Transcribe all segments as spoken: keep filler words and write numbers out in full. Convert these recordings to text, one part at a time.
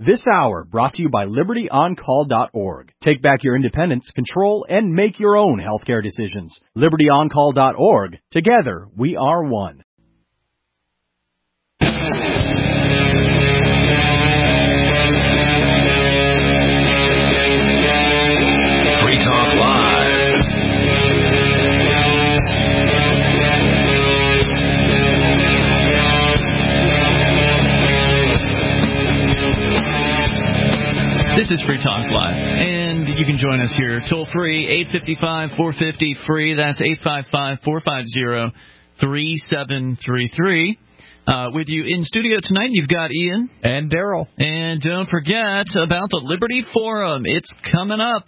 This hour brought to you by Liberty On Call dot org. Take back your independence, control, and make your own healthcare decisions. Liberty On Call dot org. Together, we are one. Free Talk Live. This is Free Talk Live, and you can join us here toll free, eight five five, four five zero, free. That's eight five five, four five zero, three seven three three. Uh, with you in studio tonight, you've got Ian. And Daryl. And don't forget about the Liberty Forum. It's coming up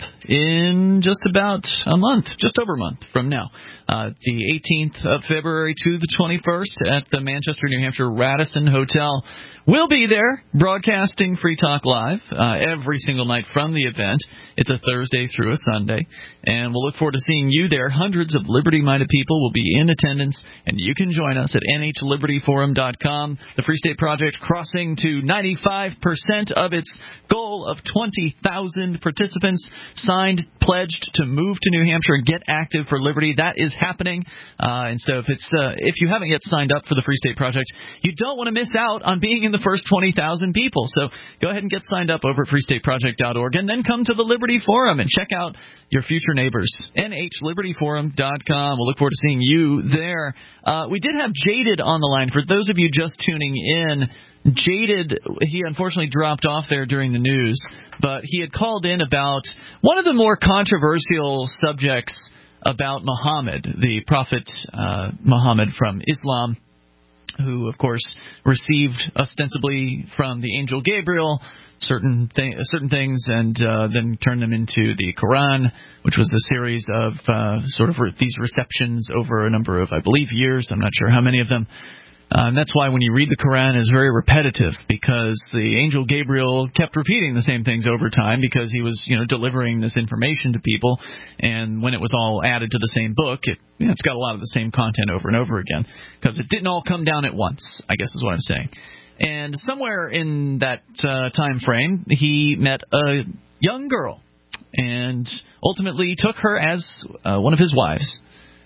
in just about a month, just over a month from now. Uh, the eighteenth of February to the twenty-first at the Manchester, New Hampshire Radisson Hotel. We'll be there broadcasting Free Talk Live uh, every single night from the event. It's a Thursday through a Sunday, and we'll look forward to seeing you there. Hundreds of liberty-minded people will be in attendance, and you can join us at N H Liberty Forum dot com. The Free State Project crossing to ninety-five percent of its goal of twenty thousand participants signed, pledged to move to New Hampshire and get active for liberty. That is happening, uh, and so if it's uh, if you haven't yet signed up for the Free State Project, you don't want to miss out on being in the first twenty thousand people. So go ahead and get signed up over at free state project dot org, and then come to the Liberty Forum and check out your future neighbors. N H Liberty Forum dot com. We'll look forward to seeing you there. Uh, we did have Jaded on the line. For those of you just tuning in, Jaded, he unfortunately dropped off there during the news, but he had called in about one of the more controversial subjects about Muhammad, the Prophet uh, Muhammad from Islam, who, of course, received ostensibly from the angel Gabriel certain th- certain things and uh, then turned them into the Quran, which was a series of uh, sort of re- these receptions over a number of, I believe, years. I'm not sure how many of them. Uh, and that's why when you read the Quran, it's very repetitive, because the angel Gabriel kept repeating the same things over time because he was, you know, delivering this information to people. And when it was all added to the same book, it, you know, it's got a lot of the same content over and over again because it didn't all come down at once, I guess is what I'm saying. And somewhere in that uh, time frame, he met a young girl and ultimately took her as uh, one of his wives.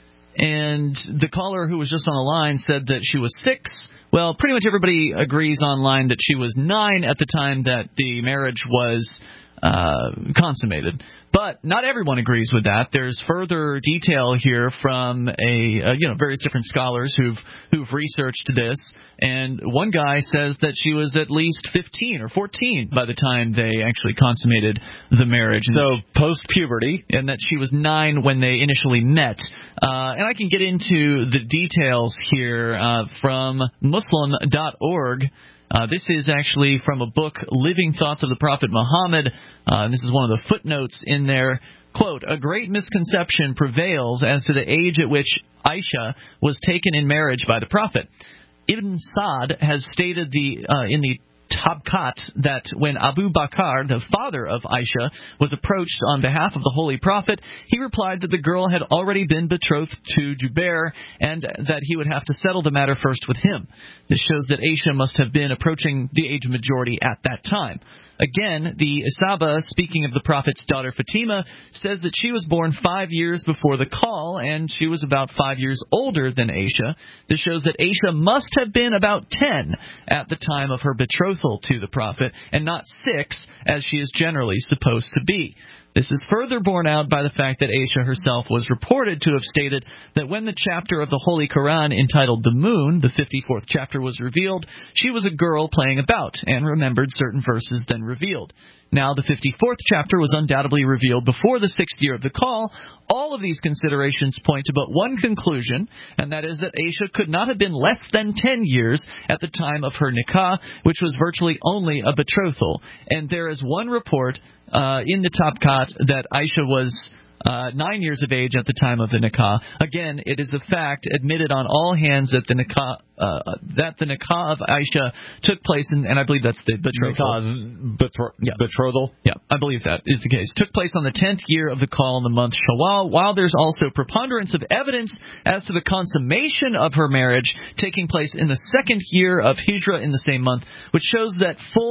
And the caller who was just on the line said that she was six. Well, pretty much everybody agrees online that she was nine at the time that the marriage was uh, consummated. But not everyone agrees with that. There's further detail here from a uh, you know various different scholars who've who've researched this. And one guy says that she was at least fifteen or fourteen by the time they actually consummated the marriage. So post-puberty. And that she was nine when they initially met. Uh, and I can get into the details here uh, from Muslim dot org. Uh, this is actually from a book, Living Thoughts of the Prophet Muhammad. Uh, and this is one of the footnotes in there. Quote, a great misconception prevails as to the age at which Aisha was taken in marriage by the Prophet. Ibn Sa'd has stated the uh, in the Tabqat that when Abu Bakr, the father of Aisha, was approached on behalf of the Holy Prophet, he replied that the girl had already been betrothed to Jubair and that he would have to settle the matter first with him. This shows that Aisha must have been approaching the age of majority at that time. Again, the Isaba, speaking of the Prophet's daughter Fatima, says that she was born five years before the call, and she was about five years older than Aisha. This shows that Aisha must have been about ten at the time of her betrothal to the Prophet, and not six, as she is generally supposed to be. This is further borne out by the fact that Aisha herself was reported to have stated that when the chapter of the Holy Quran entitled The Moon, the fifty-fourth chapter, was revealed, she was a girl playing about and remembered certain verses then revealed. Now, the fifty-fourth chapter was undoubtedly revealed before the sixth year of the call. All of these considerations point to but one conclusion, and that is that Aisha could not have been less than ten years at the time of her nikah, which was virtually only a betrothal. And there is one report uh, in the Tabqat that Aisha was Uh, nine years of age at the time of the nikah. Again, it is a fact admitted on all hands that the nikah uh, that the nikah of Aisha took place, in, and I believe that's the betrothal. Betro- yeah. Betrothal? Yeah, I believe that is the case. Took place on the tenth year of the call in the month Shawwal, while there's also preponderance of evidence as to the consummation of her marriage taking place in the second year of Hijrah in the same month, which shows that full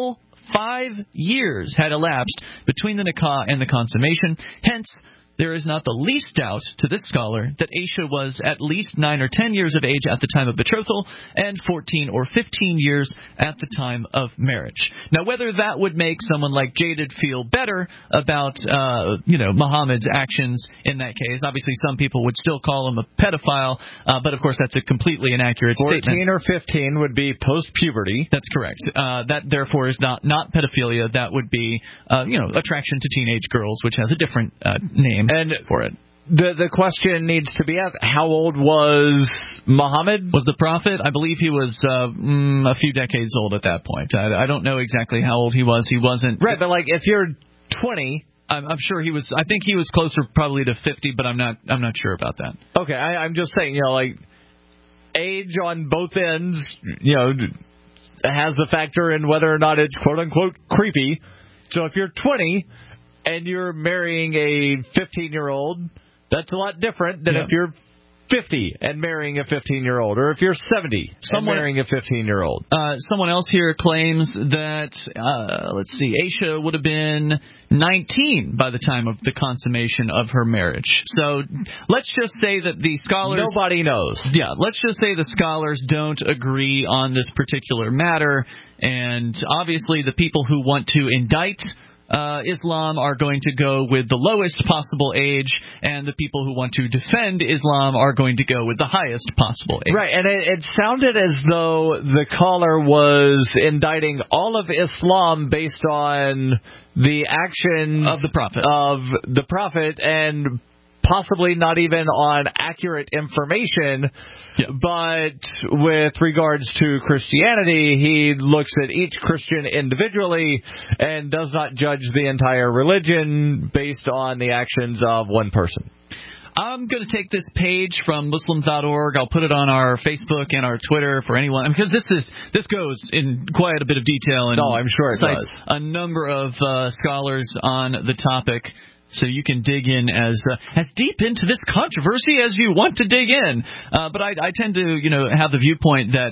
five years had elapsed between the nikah and the consummation. Hence, there is not the least doubt to this scholar that Aisha was at least nine or ten years of age at the time of betrothal and fourteen or fifteen years at the time of marriage. Now, whether that would make someone like Jaded feel better about, uh, you know, Muhammad's actions in that case, obviously some people would still call him a pedophile, uh, but of course that's a completely inaccurate fourteen statement. fourteen or fifteen would be post-puberty. That's correct. Uh, that, therefore, is not, not pedophilia. That would be, uh, you know, attraction to teenage girls, which has a different uh, name. And for it. The the question needs to be asked, how old was Muhammad? Was the prophet? I believe he was uh, mm, a few decades old at that point. I, I don't know exactly how old he was. He wasn't... Right, but like if you're twenty... I'm, I'm sure he was... I think he was closer probably to fifty, but I'm not I'm not sure about that. Okay, I, I'm just saying, you know, like, age on both ends, you know, has a factor in whether or not it's quote-unquote creepy. So if you're twenty... and you're marrying a fifteen-year-old, that's a lot different than yeah. if you're fifty and marrying a fifteen-year-old, or if you're seventy someone, and marrying a fifteen-year-old. Uh, someone else here claims that, uh, let's see, Aisha would have been nineteen by the time of the consummation of her marriage. So let's just say that the scholars... Nobody knows. Yeah, let's just say the scholars don't agree on this particular matter, and obviously the people who want to indict... Uh, Islam are going to go with the lowest possible age, and the people who want to defend Islam are going to go with the highest possible age. Right, and it, it sounded as though the caller was indicting all of Islam based on the actions of the Prophet. Of the Prophet, and possibly not even on accurate information, yeah. but with regards to Christianity, he looks at each Christian individually and does not judge the entire religion based on the actions of one person. I'm going to take this page from Muslim dot org. I'll put it on our Facebook and our Twitter for anyone, because this is this goes in quite a bit of detail and oh, I'm sure it cites does. a number of uh, scholars on the topic. So you can dig in as uh, as deep into this controversy as you want to dig in. Uh, but I, I tend to, you know, have the viewpoint that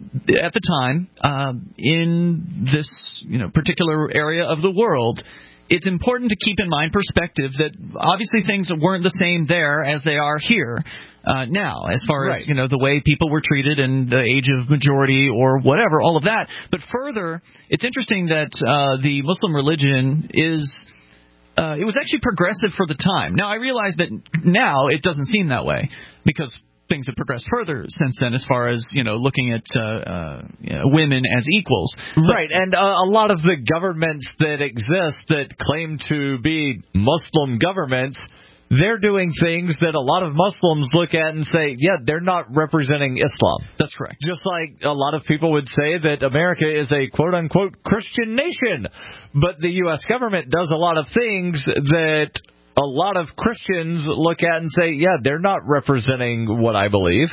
at the time, um, in this, you know, particular area of the world, it's important to keep in mind perspective that obviously things weren't the same there as they are here uh, now, as far right. as, you know, the way people were treated and the age of majority or whatever, all of that. But further, it's interesting that uh, the Muslim religion is... Uh, it was actually progressive for the time. Now, I realize that now it doesn't seem that way because things have progressed further since then as far as, you know, looking at uh, uh, you know, women as equals. Right, and uh, a lot of the governments that exist that claim to be Muslim governments, they're doing things that a lot of Muslims look at and say, yeah, they're not representing Islam. That's correct. Just like a lot of people would say that America is a quote-unquote Christian nation. But the U S government does a lot of things that a lot of Christians look at and say, yeah, they're not representing what I believe.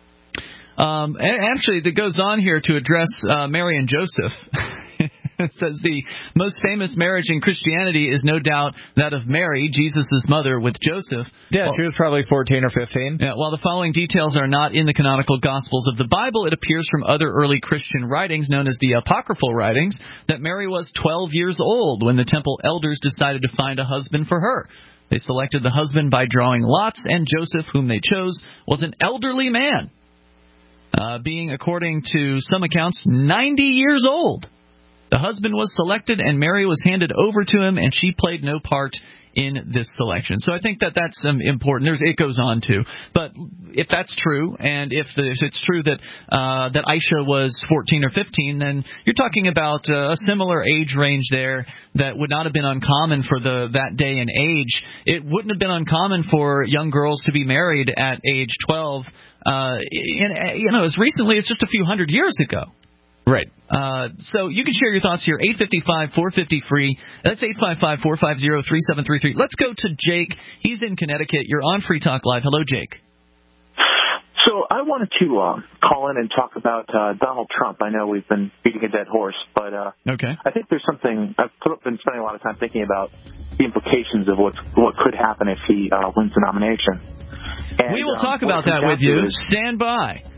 Um, actually, that goes on here to address uh, Mary and Joseph. It says the most famous marriage in Christianity is no doubt that of Mary, Jesus' mother, with Joseph. Yeah, well, she was probably fourteen or fifteen. Yeah, while the following details are not in the canonical Gospels of the Bible, it appears from other early Christian writings known as the Apocryphal writings that Mary was twelve years old when the temple elders decided to find a husband for her. They selected the husband by drawing lots, and Joseph, whom they chose, was an elderly man, uh, being, according to some accounts, ninety years old. The husband was selected, and Mary was handed over to him, and she played no part in this selection. So I think that that's um, important. There's, it goes on to. But if that's true, and if, the, if it's true that uh, that Aisha was fourteen or fifteen, then you're talking about uh, a similar age range there that would not have been uncommon for the that day and age. It wouldn't have been uncommon for young girls to be married at age twelve, uh, in, you know, as recently as just a few hundred years ago. Right. Uh, so you can share your thoughts here, eight five five, four five zero, free. That's eight five five, four five zero, three seven three three. Let's go to Jake. He's in Connecticut. You're on Free Talk Live. Hello, Jake. So I wanted to uh, call in and talk about uh, Donald Trump. I know we've been beating a dead horse, but uh, okay. I think there's something I've been spending a lot of time thinking about the implications of what's, what could happen if he uh, wins the nomination. And, we will um, talk about that with you. Is, Stand by.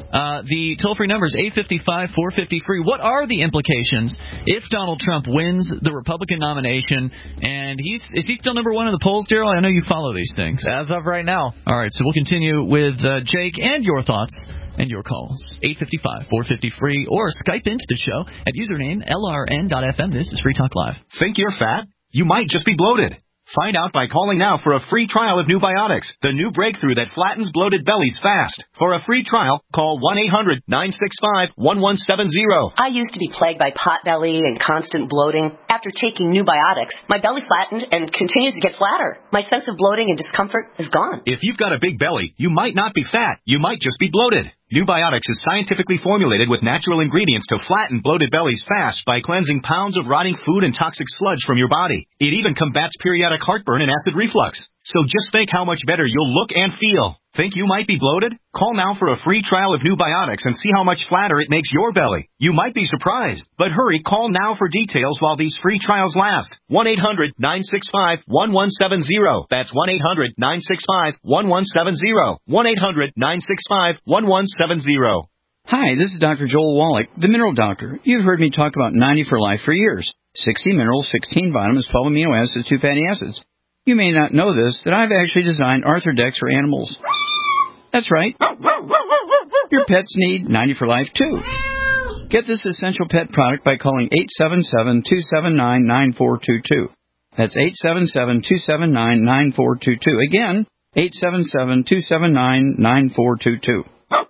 Uh, the toll-free number is eight five five, four five zero, free. What are the implications if Donald Trump wins the Republican nomination? And he's is he still number one in the polls, Daryl? I know you follow these things. As of right now. All right, so we'll continue with uh, Jake and your thoughts and your calls. eight five five, four five zero, free, or Skype into the show at username L R N dot F M. This is Free Talk Live. Think you're fat? You might just be bloated. Find out by calling now for a free trial of New Biotics, the new breakthrough that flattens bloated bellies fast. For a free trial, call one eight hundred, nine six five, one one seven zero. I used to be plagued by pot belly and constant bloating. After taking New Biotics, my belly flattened and continues to get flatter. My sense of bloating and discomfort is gone. If you've got a big belly, you might not be fat. You might just be bloated. New Biotics is scientifically formulated with natural ingredients to flatten bloated bellies fast by cleansing pounds of rotting food and toxic sludge from your body. It even combats periodic heartburn and acid reflux. So just think how much better you'll look and feel. Think you might be bloated? Call now for a free trial of New Biotics and see how much flatter it makes your belly. You might be surprised. But hurry, call now for details while these free trials last. one eight hundred, nine six five, one one seven zero. That's one eight hundred, nine six five, one one seven zero. one eight hundred, nine six five, one one seven zero. Hi, this is Doctor Joel Wallach, the Mineral Doctor. You've heard me talk about ninety for Life for years. sixty minerals, sixteen vitamins, twelve amino acids, two fatty acids. You may not know this, that I've actually designed Arthrodex for animals. That's right. Your pets need ninety for Life, too. Get this essential pet product by calling eight seven seven, two seven nine, nine four two two. That's eight seven seven, two seven nine, nine four two two. Again, eight seven seven, two seven nine, nine four two two.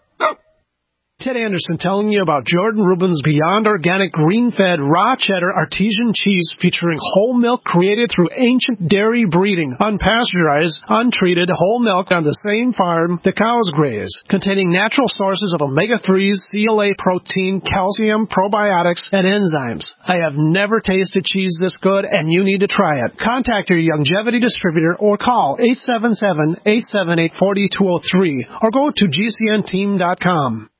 Ted Anderson telling you about Jordan Rubin's Beyond Organic Green-Fed Raw Cheddar Artesian Cheese featuring whole milk created through ancient dairy breeding, unpasteurized, untreated whole milk on the same farm the cows graze, containing natural sources of omega threes, C L A protein, calcium, probiotics, and enzymes. I have never tasted cheese this good, and you need to try it. Contact your Longevity distributor or call eight seven seven, eight seven eight, four two zero three or go to G C N team dot com.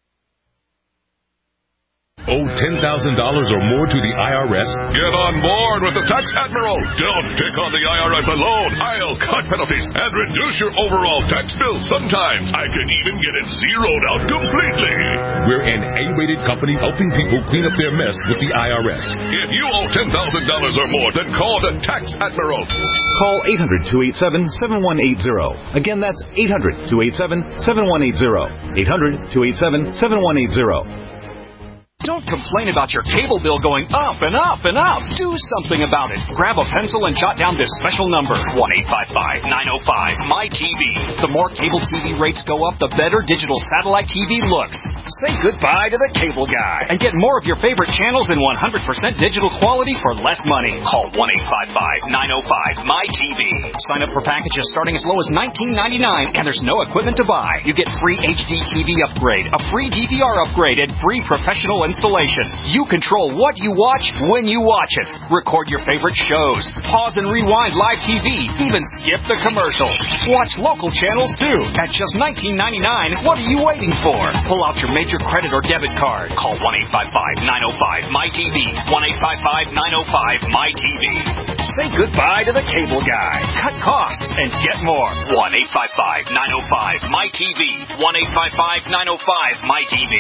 Owe ten thousand dollars or more to the I R S? Get on board with the Tax Admiral. Don't pick on the I R S alone. I'll cut penalties and reduce your overall tax bill. Sometimes I can even get it zeroed out completely. We're an A-rated company helping people clean up their mess with the I R S. If you owe ten thousand dollars or more, then call the Tax Admiral. Call eight hundred, two eight seven, seven one eight zero. Again, that's eight hundred, two eight seven, seven one eight zero. eight hundred, two eight seven, seven one eight zero. Don't complain about your cable bill going up and up and up. Do something about it. Grab a pencil and jot down this special number, one eight five five, nine oh five, M Y T V. The more cable T V rates go up, the better digital satellite T V looks. Say goodbye to the cable guy and get more of your favorite channels in one hundred percent digital quality for less money. Call one eight five five, nine oh five, M Y T V. Sign up for packages starting as low as nineteen ninety-nine, and there's no equipment to buy. You get free H D T V upgrade, a free D V R upgrade, and free professional installation. You control what you watch when you watch it. Record your favorite shows. Pause and rewind live T V. Even skip the commercials. Watch local channels too. At just nineteen ninety-nine, what are you waiting for? Pull out your major credit or debit card. Call one eight five five, nine oh five, M Y T V. one eight five five, nine oh five, M Y T V. Say goodbye to the cable guy. Cut costs and get more. one eight five five, nine oh five, M Y T V. one eight five five, nine oh five, M Y T V.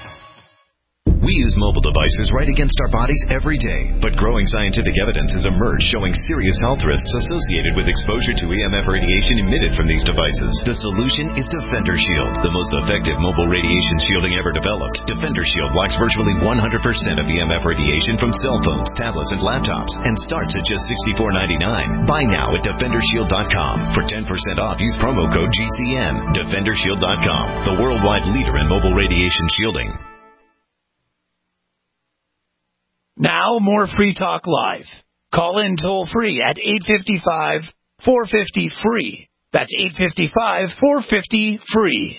We use mobile devices right against our bodies every day, but growing scientific evidence has emerged showing serious health risks associated with exposure to E M F radiation emitted from these devices. The solution is Defender Shield, the most effective mobile radiation shielding ever developed. Defender Shield blocks virtually one hundred percent of E M F radiation from cell phones, tablets, and laptops, and starts at just sixty-four ninety-nine. Buy now at defender shield dot com. For ten percent off, use promo code G C N. defender shield dot com, the worldwide leader in mobile radiation shielding. Now, more Free Talk Live. Call in toll-free at eight five five, four five zero, free. That's eight five five, four five zero, free.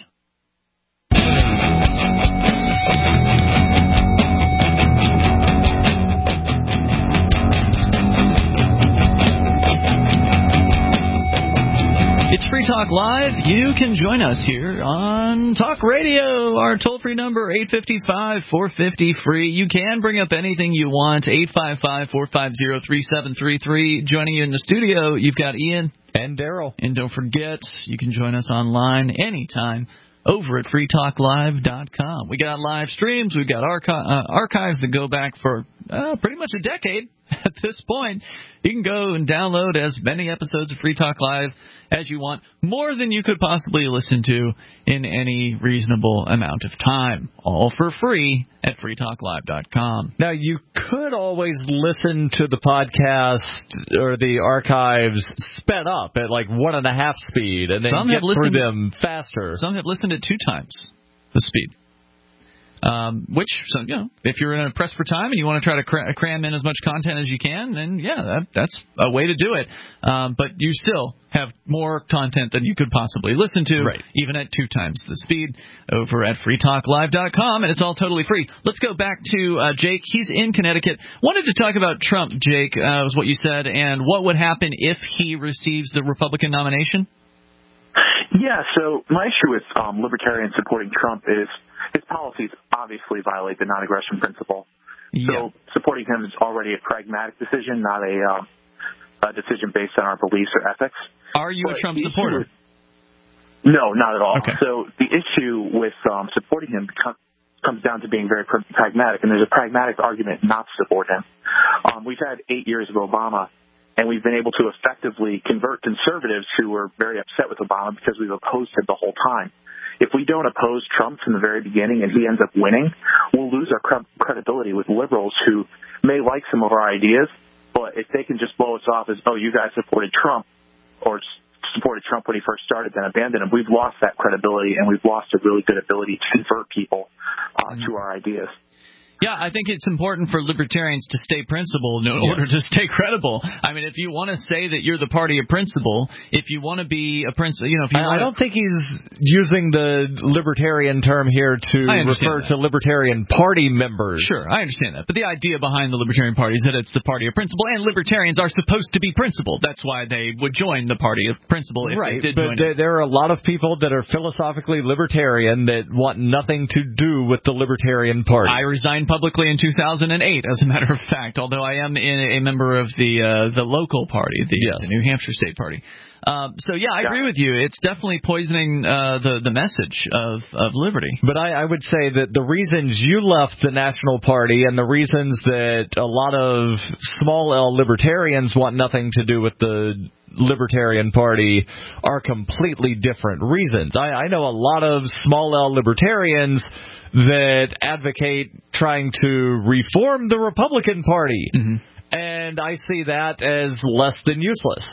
It's Free Talk Live. You can join us here on Talk Radio. Our toll-free number, eight five five, four five zero, free. You can bring up anything you want, eight five five, four five zero, three seven three three. Joining you in the studio, you've got Ian. And Daryl. And don't forget, you can join us online anytime over at free talk live dot com. We got live streams. We've got archi- uh, archives that go back for uh, pretty much a decade at this point. You can go and download as many episodes of Free Talk Live as you want, more than you could possibly listen to in any reasonable amount of time, all for free at free talk live dot com. Now, you could always listen to the podcast or the archives sped up at like one and a half speed and then Some get have listened, through them faster. Some have listened at two times the speed. Um, which, so, you know, if you're in a press for time and you want to try to cra- cram in as much content as you can, then yeah, that, that's a way to do it. Um, but you still have more content than you could possibly listen to, right, even at two times the speed, over at free talk live dot com, and it's all totally free. Let's go back to uh, Jake. He's in Connecticut. Wanted to talk about Trump, Jake, uh, was what you said, and what would happen if he receives the Republican nomination? Yeah, so my issue with um, libertarians supporting Trump is his policies obviously violate the non-aggression principle. Yeah. So supporting him is already a pragmatic decision, not a, uh, a decision based on our beliefs or ethics. Are you but a Trump supporter? Is, no, not at all. Okay. So the issue with um, supporting him becomes, comes down to being very pragmatic, and there's a pragmatic argument not to support him. Um, we've had eight years of Obama, and we've been able to effectively convert conservatives who were very upset with Obama because we've opposed him the whole time. If we don't oppose Trump from the very beginning and he ends up winning, we'll lose our credibility with liberals who may like some of our ideas, but if they can just blow us off as, oh, you guys supported Trump or supported Trump when he first started, then abandoned him, we've lost that credibility and we've lost a really good ability to convert people uh, mm-hmm. to our ideas. Yeah, I think it's important for libertarians to stay principled in order yes. to stay credible. I mean, if you want to say that you're the party of principle, if you want to be a principle, you know, if you I, want I don't think he's using the libertarian term here to refer that. to Libertarian Party members. Sure, I understand that. But the idea behind the Libertarian Party is that it's the party of principle, and libertarians are supposed to be principled. That's why they would join the party of principle if right, they did but join there, there are a lot of people that are philosophically libertarian that want nothing to do with the Libertarian Party. I resigned publicly in two thousand eight, as a matter of fact, although I am in a member of the uh, the local party, the, yes. the New Hampshire State Party. Um, so, yeah, I agree with you. It's definitely poisoning uh, the, the message of, of liberty. But I, I would say that the reasons you left the National Party and the reasons that a lot of small L libertarians want nothing to do with the Libertarian Party are completely different reasons. I, I know a lot of small L libertarians that advocate trying to reform the Republican Party, mm-hmm. and I see that as less than useless.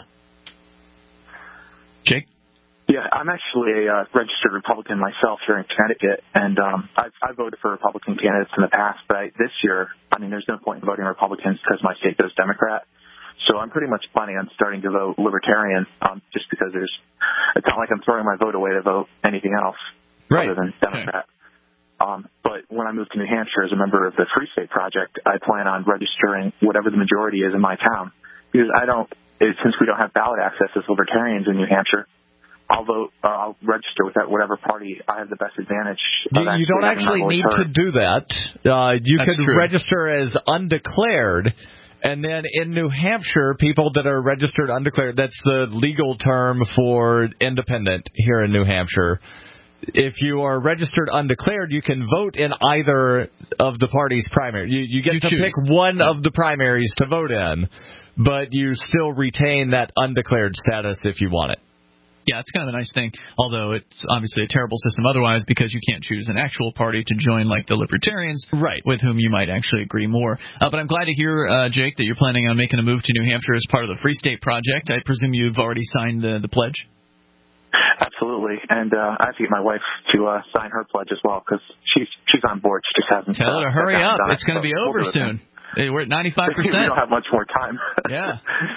Jake? Yeah, I'm actually a uh, registered Republican myself here in Connecticut, and um, I've, I've voted for Republican candidates in the past, but I, this year, I mean, there's no point in voting Republicans because my state goes Democrat. So I'm pretty much planning on starting to vote Libertarian, um, just because there's, it's not like I'm throwing my vote away to vote anything else right. other than Democrat. Okay. Um, but when I move to New Hampshire as a member of the Free State Project, I plan on registering whatever the majority is in my town, because I don't, it, since we don't have ballot access as Libertarians in New Hampshire, I'll vote, or I'll register with that whatever party I have the best advantage. You, you don't actually need heard. to do that. Uh, you That's could true. register as undeclared. And then in New Hampshire, people that are registered undeclared, that's the legal term for independent here in New Hampshire. If you are registered undeclared, you can vote in either of the party's primary. You, you get you to choose. pick one of the primaries to vote in, but you still retain that undeclared status if you want it. Yeah, it's kind of a nice thing, although it's obviously a terrible system otherwise because you can't choose an actual party to join like the Libertarians, right, with whom you might actually agree more. Uh, but I'm glad to hear, uh, Jake, that you're planning on making a move to New Hampshire as part of the Free State Project. I presume you've already signed the, the pledge? Absolutely, and uh, I have to get my wife to uh, sign her pledge as well because she's, she's on board. She just hasn't. Tell her to hurry up. It, it's going to be over we'll soon. Hey, we're at ninety-five percent. We don't have much more time. Yeah.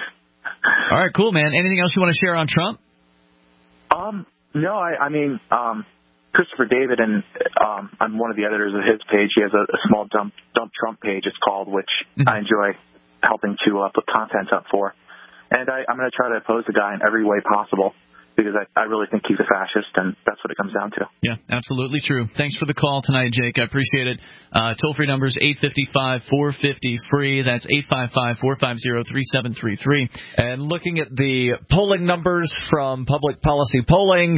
All right, cool, man. Anything else you want to share on Trump? Um, no, I, I mean, um, Christopher David, and um, I'm one of the editors of his page. He has a, a small dump, dump Trump page, it's called, which mm-hmm. I enjoy helping to uh, put content up for. And I, I'm going to try to oppose the guy in every way possible because I, I really think he's a fascist, and that's what it comes down to. Yeah, absolutely true. Thanks for the call tonight, Jake. I appreciate it. Uh, toll-free number is eight five five, four five zero, free. That's eight five five, four five zero, three seven three three. And looking at the polling numbers from Public Policy Polling,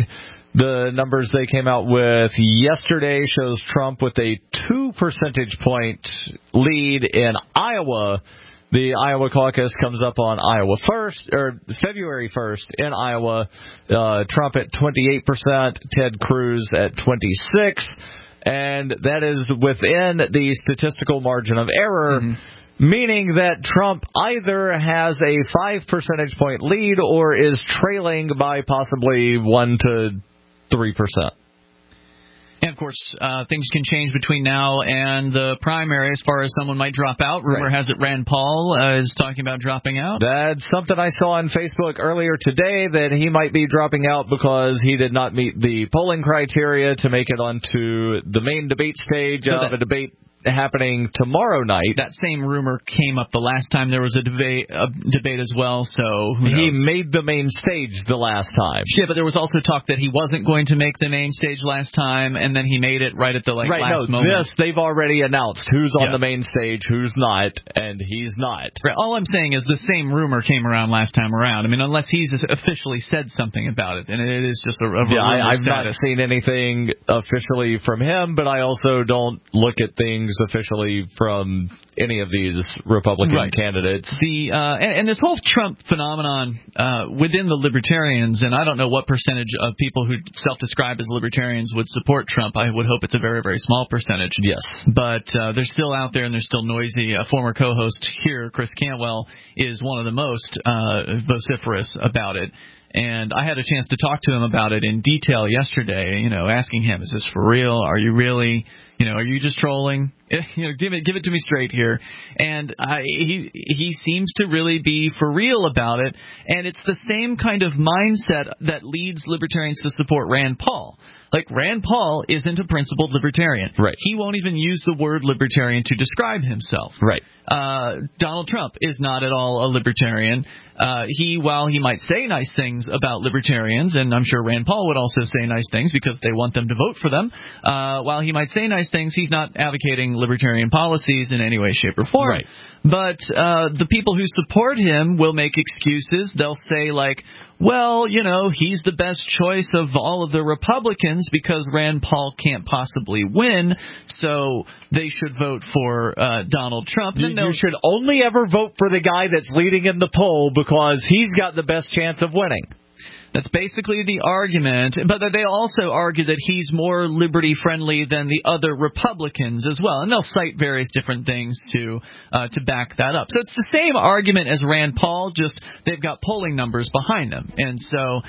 The numbers they came out with yesterday shows Trump with a two percentage point lead in Iowa. The Iowa caucus comes up on Iowa first, or February first in Iowa. Uh, Trump at twenty-eight percent, Ted Cruz at twenty-six percent. And that is within the statistical margin of error, mm-hmm. meaning that Trump either has a five percentage point lead or is trailing by possibly one to three percent. And, of course, uh, things can change between now and the primary as far as someone might drop out. Rumor right. has it Rand Paul uh, is talking about dropping out. That's something I saw on Facebook earlier today, that he might be dropping out because he did not meet the polling criteria to make it onto the main debate stage so of that- a debate happening tomorrow night. That same rumor came up the last time there was a debate, a debate as well, so who knows? He made the main stage the last time. Yeah, but there was also talk that he wasn't going to make the main stage last time, and then he made it right at the like right, last no, moment. This, they've already announced who's on yeah. the main stage, who's not, and he's not. Right. All I'm saying is the same rumor came around last time around. I mean, unless he's officially said something about it, and it is just a, a yeah, rumor I, I've status. not seen anything officially from him, but I also don't look at things officially from any of these Republican right. candidates. The uh, and, and this whole Trump phenomenon uh, within the Libertarians, and I don't know what percentage of people who self-describe as Libertarians would support Trump. I would hope it's a very, very small percentage. Yes. But uh, they're still out there and they're still noisy. A former co-host here, Chris Cantwell, is one of the most uh, vociferous about it. And I had a chance to talk to him about it in detail yesterday, you know, asking him, is this for real? Are you really, you know, are you just trolling? You know, give it give it to me straight here. And I, he he seems to really be for real about it. And it's the same kind of mindset that leads libertarians to support Rand Paul. Like, Rand Paul isn't a principled libertarian. Right. He won't even use the word libertarian to describe himself. Right. Uh, Donald Trump is not at all a libertarian. Uh, he, while he might say nice things about libertarians, and I'm sure Rand Paul would also say nice things because they want them to vote for them, uh, while he might say nice things, he's not advocating libertarian policies in any way, shape, or form. Right. But uh, the people who support him will make excuses. They'll say, like, well, you know, he's the best choice of all of the Republicans because Rand Paul can't possibly win, so they should vote for uh, Donald Trump. You, you should only ever vote for the guy that's leading in the poll because he's got the best chance of winning. That's basically the argument, but they also argue that he's more liberty-friendly than the other Republicans as well, and they'll cite various different things to uh, to back that up. So it's the same argument as Rand Paul, just they've got polling numbers behind them, and so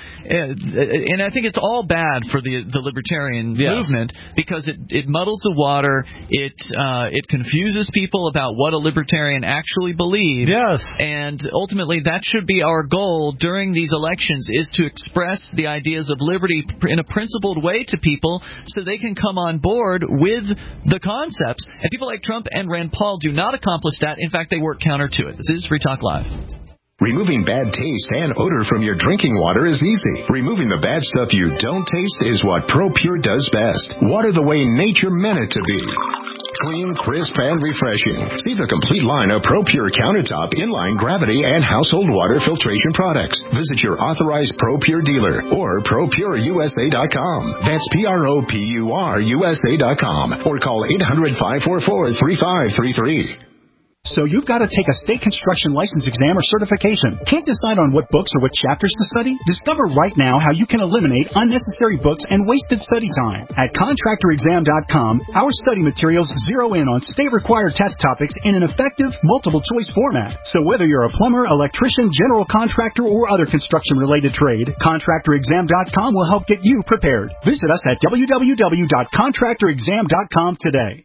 and I think it's all bad for the the libertarian yes. movement because it it muddles the water, it uh, it confuses people about what a libertarian actually believes, yes, and ultimately that should be our goal during these elections, is to express the ideas of liberty in a principled way to people so they can come on board with the concepts. And people like Trump and Rand Paul do not accomplish that. In fact, they work counter to it. This is Free Talk Live. Removing bad taste and odor from your drinking water is easy. Removing the bad stuff you don't taste is what ProPure does best. Water the way nature meant it to be. Clean, crisp, and refreshing. See the complete line of ProPure countertop, inline, gravity, and household water filtration products. Visit your authorized ProPure dealer or pro pure U S A dot com. That's P R O P U R U S A dot com or call eight hundred, five four four, three five three three. So you've got to take a state construction license exam or certification. Can't decide on what books or what chapters to study? Discover right now how you can eliminate unnecessary books and wasted study time. At contractor exam dot com, our study materials zero in on state-required test topics in an effective, multiple-choice format. So whether you're a plumber, electrician, general contractor, or other construction-related trade, contractor exam dot com will help get you prepared. Visit us at w w w dot contractor exam dot com today.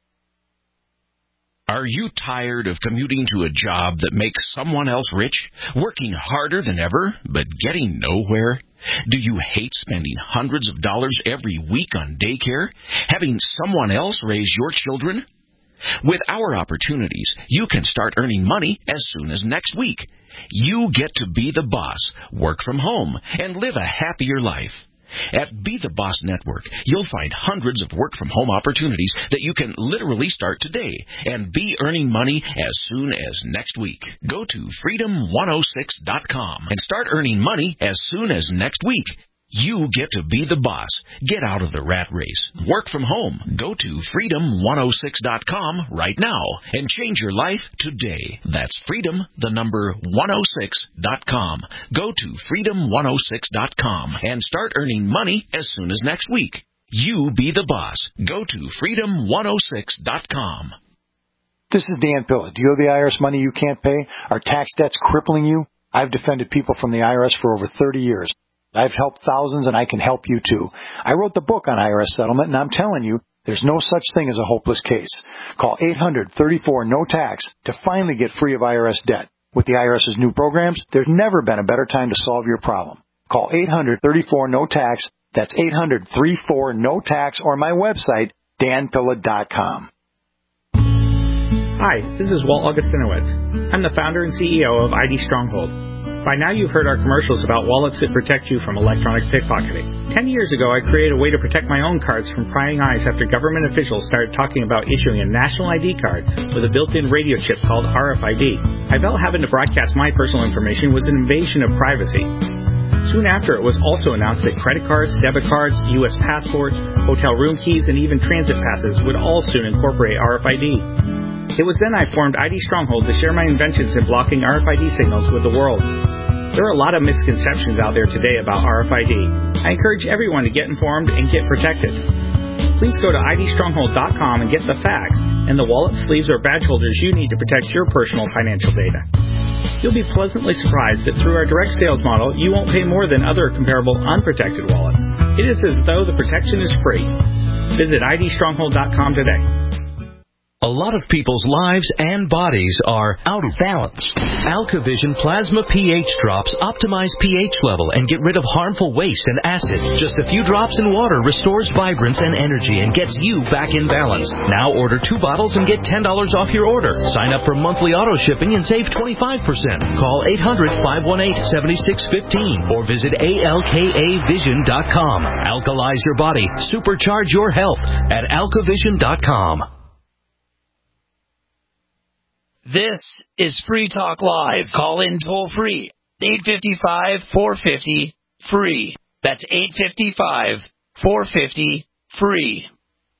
Are you tired of commuting to a job that makes someone else rich, working harder than ever, but getting nowhere? Do you hate spending hundreds of dollars every week on daycare, having someone else raise your children? With our opportunities, you can start earning money as soon as next week. You get to be the boss, work from home, and live a happier life. At Be the Boss Network, you'll find hundreds of work-from-home opportunities that you can literally start today and be earning money as soon as next week. Go to freedom one oh six dot com and start earning money as soon as next week. You get to be the boss. Get out of the rat race. Work from home. Go to freedom one oh six dot com right now and change your life today. That's freedom, the number one oh six dot com. Go to freedom one oh six dot com and start earning money as soon as next week. You be the boss. Go to freedom one oh six dot com. This is Dan Pilla. Do you owe the I R S money you can't pay? Are tax debts crippling you? I've defended people from the I R S for over thirty years. I've helped thousands, and I can help you, too. I wrote the book on I R S settlement, and I'm telling you, there's no such thing as a hopeless case. Call eight hundred, thirty-four, no tax to finally get free of I R S debt. With the IRS's new programs, there's never been a better time to solve your problem. Call eight hundred, thirty-four, no tax. That's eight hundred, thirty-four, no tax, or my website, dan pilla dot com. Hi, this is Walt Augustinowicz. I'm the founder and C E O of I D Stronghold. By now you've heard our commercials about wallets that protect you from electronic pickpocketing. Ten years ago, I created a way to protect my own cards from prying eyes after government officials started talking about issuing a national I D card with a built-in radio chip called R F I D. I felt having to broadcast my personal information was an invasion of privacy. Soon after, it was also announced that credit cards, debit cards, U S passports, hotel room keys, and even transit passes would all soon incorporate R F I D. It was then I formed I D Stronghold to share my inventions in blocking R F I D signals with the world. There are a lot of misconceptions out there today about R F I D. I encourage everyone to get informed and get protected. Please go to I D stronghold dot com and get the facts and the wallet, sleeves, or badge holders you need to protect your personal financial data. You'll be pleasantly surprised that through our direct sales model, you won't pay more than other comparable unprotected wallets. It is as though the protection is free. Visit I D stronghold dot com today. A lot of people's lives and bodies are out of balance. AlkaVision Plasma pH drops optimize pH level and get rid of harmful waste and acids. Just a few drops in water restores vibrance and energy and gets you back in balance. Now order two bottles and get ten dollars off your order. Sign up for monthly auto shipping and save twenty-five percent. Call eight hundred, five one eight, seven six one five or visit A L K A vision dot com. Alkalize your body. Supercharge your health at alka vision dot com. This is Free Talk Live. Call in toll free. eight five five, four five zero, free. That's eight five five, four five zero, free.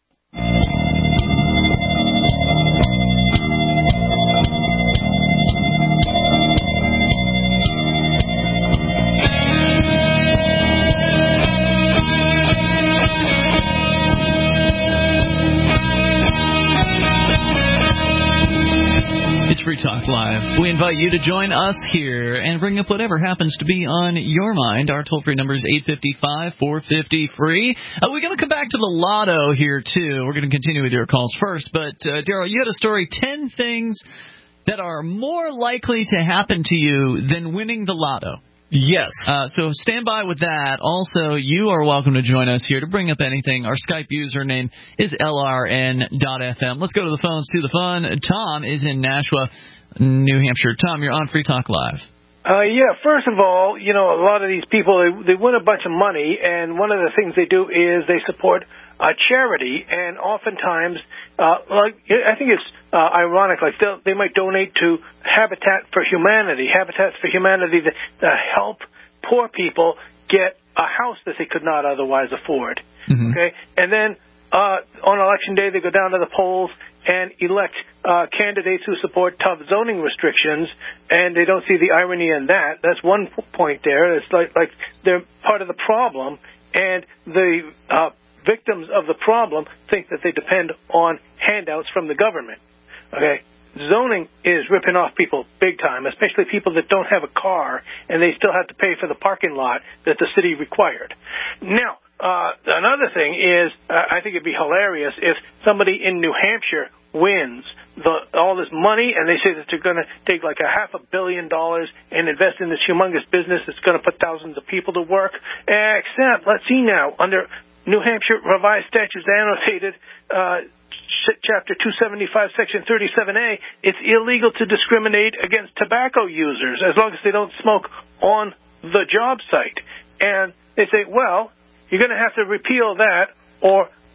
Free Talk Live. We invite you to join us here and bring up whatever happens to be on your mind. Our toll-free number is eight five five, four five zero, free. Uh, we're going to come back to the lotto here, too. We're going to continue with your calls first. But, uh, Daryl, you had a story, ten things that are more likely to happen to you than winning the lotto. Yes. Uh, so stand by with that. Also, you are welcome to join us here to bring up anything. Our Skype username is L R N dot F M. Let's go to the phones to the fun. Tom is in Nashua, New Hampshire. Tom, you're on Free Talk Live. Uh, yeah, first of all, you know, a lot of these people, they, they win a bunch of money, and one of the things they do is they support a charity, and oftentimes, uh, like, I think it's uh, ironic, like they might donate to Habitat for Humanity, Habitat for Humanity to, to help poor people get a house that they could not otherwise afford. Mm-hmm. Okay, and then uh, on election day, they go down to the polls and elect uh, candidates who support tough zoning restrictions, and they don't see the irony in that. That's one point there. It's like like they're part of the problem, and the uh, victims of the problem think that they depend on handouts from the government. Okay, zoning is ripping off people big time, especially people that don't have a car and they still have to pay for the parking lot that the city required. Now, uh, another thing is, uh, I think it'd be hilarious if somebody in New Hampshire wins the, all this money and they say that they're going to take like a half a billion dollars and invest in this humongous business that's going to put thousands of people to work. Except, let's see now, under New Hampshire revised statutes annotated, uh, Chapter two seventy-five, Section thirty-seven A, it's illegal to discriminate against tobacco users as long as they don't smoke on the job site. And they say, well, you're going to have to repeal that or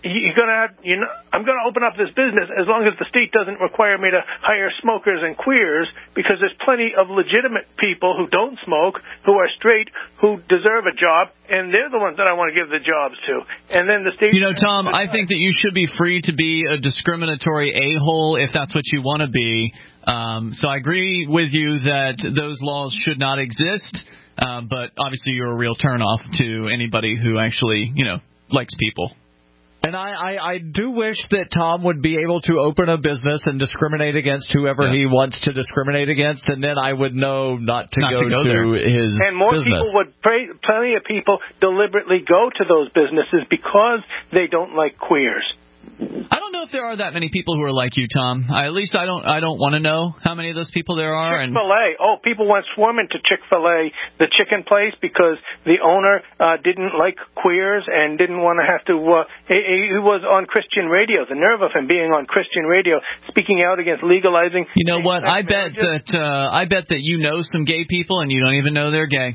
you're going to have, you know, I'm going to open up this business as long as the state doesn't require me to hire smokers and queers, because there's plenty of legitimate people who don't smoke, who are straight, who deserve a job, and they're the ones that I want to give the jobs to. And then the state... You know, Tom, I think that you should be free to be a discriminatory a-hole if that's what you want to be. Um, so I agree with you that those laws should not exist, uh, but obviously you're a real turnoff to anybody who actually, you know, likes people. And I, I, I do wish that Tom would be able to open a business and discriminate against whoever yeah. he wants to discriminate against, and then I would know not to not go to, go to his And more business. people would, pray, plenty of people deliberately go to those businesses because they don't like queers. I don't know if there are that many people who are like you, Tom. I, at least I don't I don't want to know how many of those people there are. Chick-fil-A. And... Oh, people went swarming to Chick-fil-A, the chicken place, because the owner uh, didn't like queers and didn't want to have to... Uh, he, he was on Christian radio. The nerve of him being on Christian radio, speaking out against legalizing... You know what? I bet that uh, I bet that you know some gay people and you don't even know they're gay.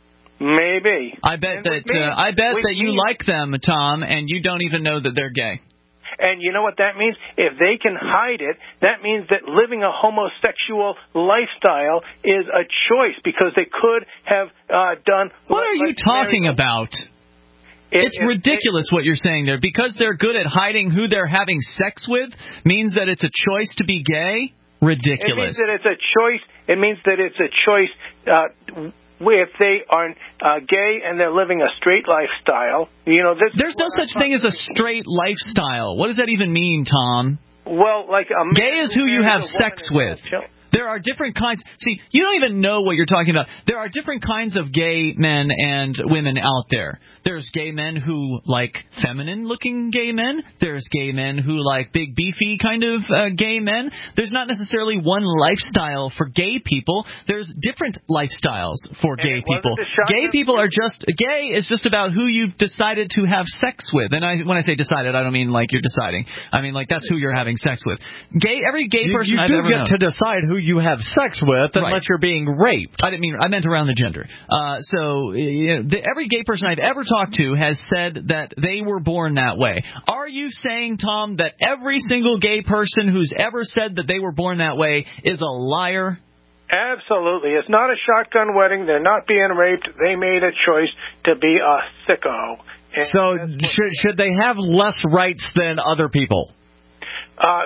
Maybe. I bet and that uh, I bet that you me. like them, Tom, and you don't even know that they're gay. And you know what that means? If they can hide it, that means that living a homosexual lifestyle is a choice, because they could have uh, done... What are you talking about? It, it's ridiculous it, what you're saying there. Because they're good at hiding who they're having sex with means that it's a choice to be gay? Ridiculous. It means that it's a choice. It means that it's a choice... Uh, if they are uh, gay and they're living a straight lifestyle, you know, this there's no such thing as a straight lifestyle. What does that even mean, Tom? Well, like a gay is who you have sex with. There are different kinds. See, you don't even know what you're talking about. There are different kinds of gay men and women out there. There's gay men who like feminine-looking gay men. There's gay men who like big, beefy kind of uh, gay men. There's not necessarily one lifestyle for gay people. There's different lifestyles for gay people. Gay people are just gay is just about who you decided to have sex with. And I, when I say decided, I don't mean like you're deciding. I mean like that's who you're having sex with. Gay, every gay you, person you I've do ever get known. to decide who you have sex with, unless right. you're being raped. I didn't mean. I meant around the gender. Uh, so you know, the, every gay person I've ever talked to has said that they were born that way. Are you saying, Tom, that every single gay person who's ever said that they were born that way is a liar? Absolutely. It's not a shotgun wedding. They're not being raped. They made a choice to be a sicko. And so should, should they have less rights than other people? Uh,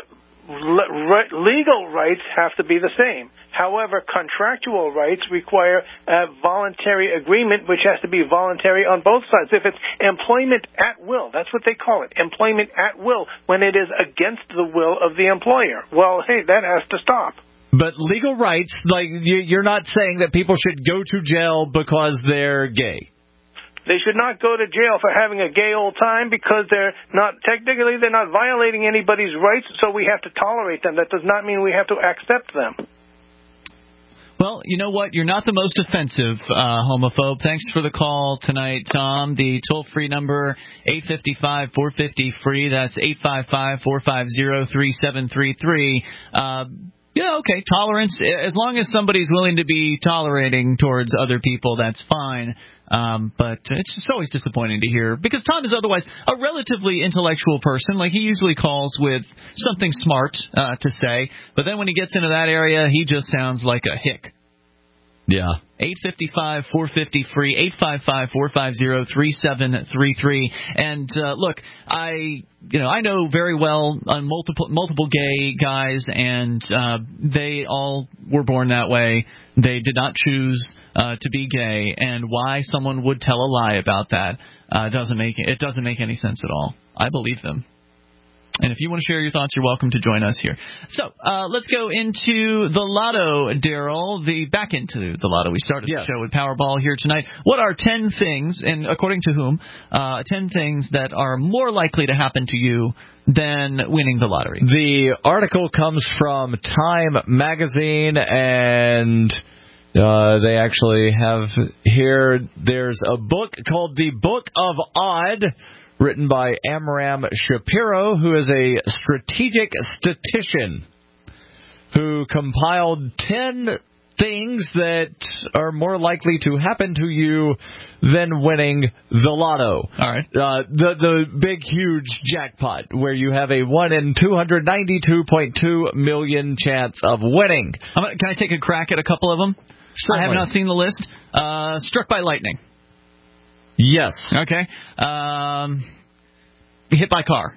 le- legal rights have to be the same. However, contractual rights require a voluntary agreement, which has to be voluntary on both sides. If it's employment at will, that's what they call it, employment at will, when it is against the will of the employer. Well, hey, that has to stop. But legal rights, like you're not saying that people should go to jail because they're gay. They should not go to jail for having a gay old time, because they're not, technically they're not violating anybody's rights, so we have to tolerate them. That does not mean we have to accept them. Well, you know what? You're not the most offensive uh, homophobe. Thanks for the call tonight, Tom. The toll-free number, eight five five, four five zero, free. That's eight five five, four five zero, three seven three three. Uh, yeah, okay, tolerance. As long as somebody's willing to be tolerating towards other people, that's fine. Um, but it's just always disappointing to hear, because Tom is otherwise a relatively intellectual person. Like, he usually calls with something smart uh, to say, but then when he gets into that area, he just sounds like a hick. Yeah. eight five five, four five zero, free, eight five five, four five zero, three seven three three. And uh, look, I you know I know very well on multiple multiple gay guys, and uh, they all were born that way. They did not choose uh, to be gay, and why someone would tell a lie about that uh, doesn't make it doesn't make any sense at all. I believe them. And if you want to share your thoughts, you're welcome to join us here. So uh, let's go into the lotto, Daryl. The back into the lotto. We started yes. the show with Powerball here tonight. What are ten things, and according to whom, uh, ten things that are more likely to happen to you than winning the lottery? The article comes from Time Magazine, and uh, they actually have here, there's a book called The Book of Odd, written by Amram Shapiro, who is a strategic statistician who compiled ten things that are more likely to happen to you than winning the lotto. All right. Uh, the the big, huge jackpot where you have a one in two hundred ninety-two point two million chance of winning. I'm gonna, can I take a crack at a couple of them? Certainly. I have not seen the list. Uh, struck by lightning. Yes. Okay. Um, hit by car.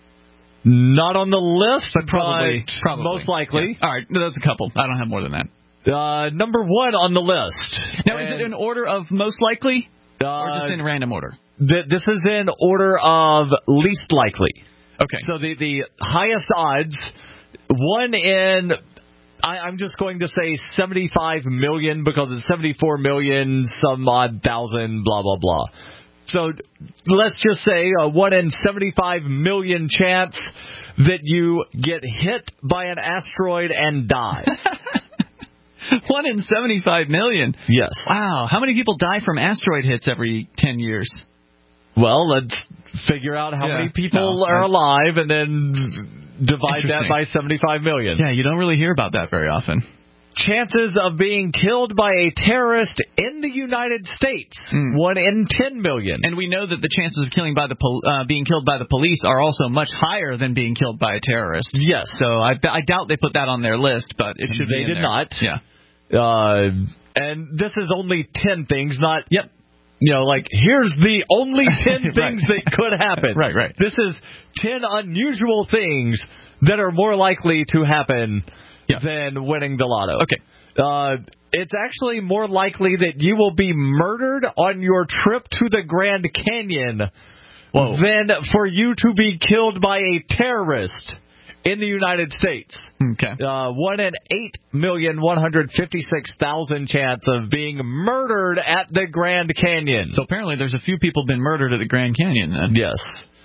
Not on the list, but probably, but probably. most likely. Yeah. All right, that's a couple. I don't have more than that. Uh, number one on the list. Now, and is it in order of most likely, uh, or just in random order? Th- this is in order of least likely. Okay. So the the highest odds, one in, I, I'm just going to say seventy-five million because it's seventy-four million some odd thousand, blah blah blah. So let's just say a one in seventy-five million chance that you get hit by an asteroid and die. One in seventy-five million? Yes. Wow. How many people die from asteroid hits every ten years? Well, let's figure out how yeah. many people no, are alive and then divide that by seventy-five million. Yeah, you don't really hear about that very often. Chances of being killed by a terrorist in the United States, mm. one in ten million. And we know that the chances of killing by the pol- uh, being killed by the police are also much higher than being killed by a terrorist. Yes. So I, I doubt they put that on their list, but it should they be in did there. not. Yeah. Uh, and this is only ten things, not yep. You know, like here's the only ten things right. that could happen. Right, right. This is ten unusual things that are more likely to happen. Yeah. Than winning the lotto. Okay. Uh, it's actually more likely that you will be murdered on your trip to the Grand Canyon Whoa. than for you to be killed by a terrorist in the United States. Okay. Uh, one in eight million one hundred fifty-six thousand chance of being murdered at the Grand Canyon. So apparently there's a few people been murdered at the Grand Canyon then. Yes.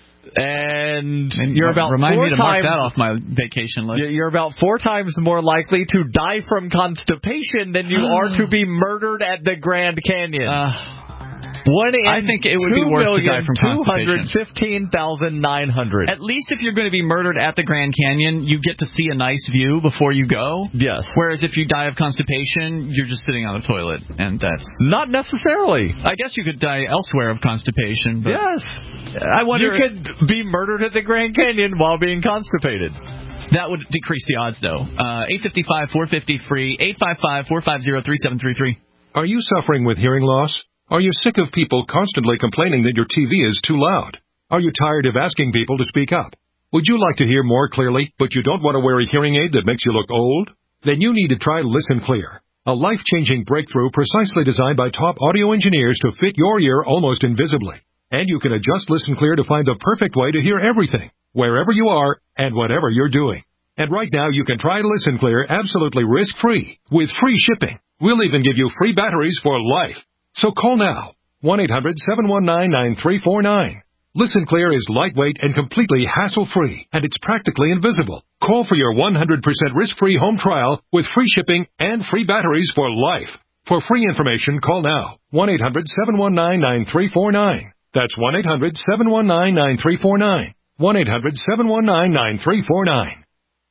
And, and you're about remind four me to times, mark that off my vacation list. You're about four times more likely to die from constipation than you are to be murdered at the Grand Canyon. Uh, One in I think it would be worse to die from two hundred constipation. fifteen thousand nine hundred. At least if you're going to be murdered at the Grand Canyon, you get to see a nice view before you go. Yes. Whereas if you die of constipation, you're just sitting on the toilet, and that's not necessarily. I guess you could die elsewhere of constipation. But yes. I wonder. You could be murdered at the Grand Canyon while being constipated. That would decrease the odds, though. Uh, eight five five, four five zero, free, eight five five, four five zero, three seven three three. Are you suffering with hearing loss? Are you sick of people constantly complaining that your T V is too loud? Are you tired of asking people to speak up? Would you like to hear more clearly, but you don't want to wear a hearing aid that makes you look old? Then you need to try Listen Clear, a life-changing breakthrough precisely designed by top audio engineers to fit your ear almost invisibly. And you can adjust Listen Clear to find the perfect way to hear everything, wherever you are and whatever you're doing. And right now you can try Listen Clear absolutely risk-free with free shipping. We'll even give you free batteries for life. So call now, one eight hundred, seven one nine, nine three four nine. Listen Clear is lightweight and completely hassle-free, and it's practically invisible. Call for your one hundred percent risk-free home trial with free shipping and free batteries for life. For free information, call now, one eight hundred, seven one nine, nine three four nine. That's one eight hundred, seven one nine, nine three four nine. one eight hundred, seven one nine, nine three four nine.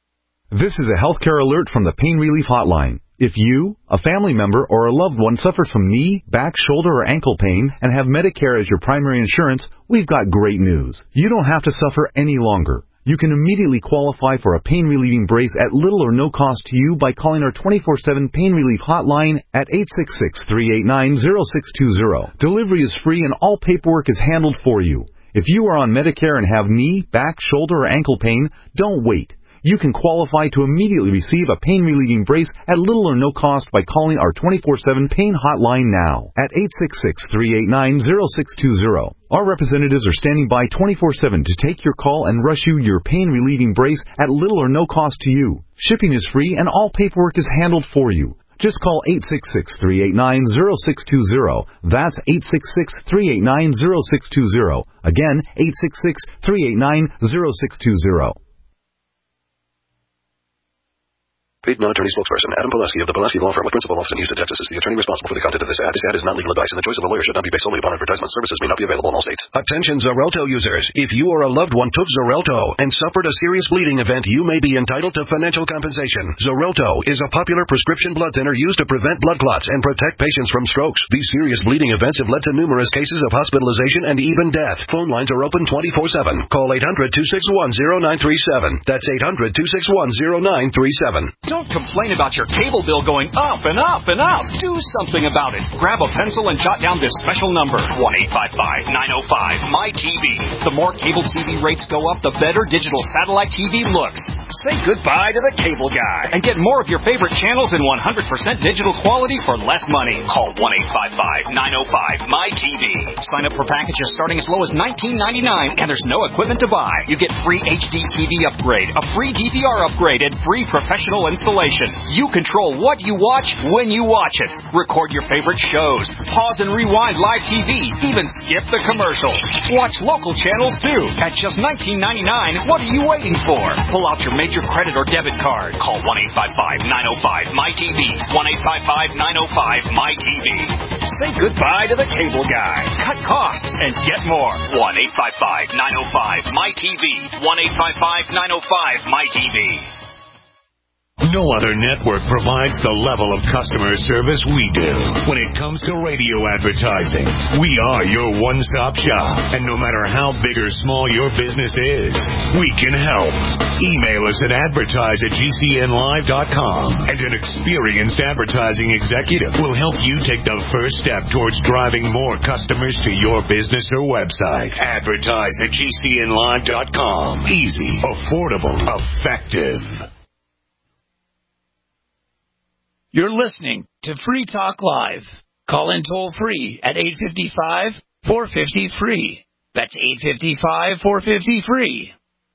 This is a healthcare alert from the Pain Relief Hotline. If you, a family member, or a loved one suffers from knee, back, shoulder, or ankle pain and have Medicare as your primary insurance, we've got great news. You don't have to suffer any longer. You can immediately qualify for a pain-relieving brace at little or no cost to you by calling our twenty-four seven Pain Relief Hotline at eight six six, three eight nine, zero six two zero. Delivery is free and all paperwork is handled for you. If you are on Medicare and have knee, back, shoulder, or ankle pain, don't wait. You can qualify to immediately receive a pain-relieving brace at little or no cost by calling our twenty-four seven Pain Hotline now at eight six six, three eight nine, zero six two zero. Our representatives are standing by twenty-four seven to take your call and rush you your pain-relieving brace at little or no cost to you. Shipping is free and all paperwork is handled for you. Just call eight six six, three eight nine, zero six two zero. That's eight six six, three eight nine, zero six two zero. Again, eight six six, three eight nine, zero six two zero. Paid non-attorney spokesperson Adam Pulaski of the Pulaski Law Firm with principal office in Houston, Texas is the attorney responsible for the content of this ad. This ad is not legal advice, and the choice of a lawyer should not be based solely upon advertisement. Services may not be available in all states. Attention Xarelto users. If you or a loved one took Xarelto and suffered a serious bleeding event, you may be entitled to financial compensation. Xarelto is a popular prescription blood thinner used to prevent blood clots and protect patients from strokes. These serious bleeding events have led to numerous cases of hospitalization and even death. Phone lines are open twenty-four seven. Call eight hundred, two six one, zero nine three seven. That's eight hundred, two six one, zero nine three seven. Don't complain about your cable bill going up and up and up. Do something about it. Grab a pencil and jot down this special number, one eight five five, nine oh five, M Y T V. The more cable T V rates go up, the better digital satellite T V looks. Say goodbye to the cable guy and get more of your favorite channels in one hundred percent digital quality for less money. Call one eight five five, nine oh five, M Y T V. Sign up for packages starting as low as nineteen ninety-nine, and there's no equipment to buy. You get free H D T V upgrade, a free D V R upgrade, and free professional installation. You control what you watch when you watch it. Record your favorite shows, pause and rewind live T V, even skip the commercials. Watch local channels too at just nineteen ninety-nine. What are you waiting for? Pull out your major credit or debit card. Call one eight five five, nine oh five, M Y T V. one eight five five, nine oh five, M Y T V. Say goodbye to the cable guy. Cut costs and get more. one eight five five, nine oh five, M Y T V. one eight five five, nine oh five, M Y T V. No other network provides the level of customer service we do. When it comes to radio advertising, we are your one-stop shop. And no matter how big or small your business is, we can help. Email us at advertise at G C N live dot com, and an experienced advertising executive will help you take the first step towards driving more customers to your business or website. Advertise at G C N live dot com. Easy, affordable, effective. You're listening to Free Talk Live. Call in toll free at eight five five, four five zero, free. That's eight five five, four five zero, free.